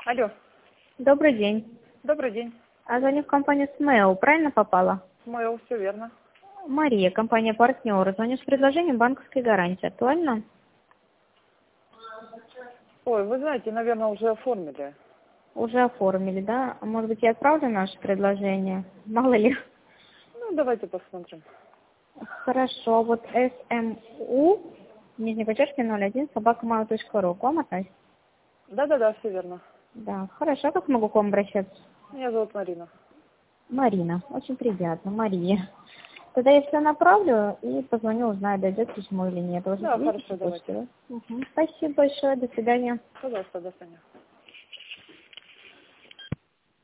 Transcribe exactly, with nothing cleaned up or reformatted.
Алло, Добрый день. добрый день. А звоню в компанию СМЭО, правильно попала? Смейл, все верно. Мария, компания партнер. Звоню с предложением банковской гарантии. Актуально? Ой, вы знаете, наверное, уже оформили. Уже оформили, да? А может быть, я отправлю наше предложение? Мало ли. Ну, давайте посмотрим. Хорошо. Вот СМУ, нижней подчеркивание ноль один, собака mail точка ру. К вам относится? Да-да-да, все верно. Да. Хорошо. Как могу к вам обращаться? Меня зовут Марина. Марина. Очень приятно. Мария. Тогда я все направлю и позвоню, узнаю, дойдет письмо или нет. У вас Да, есть хорошо, почта, давайте. да? Мгм. Спасибо большое. До свидания. Пожалуйста, до свидания.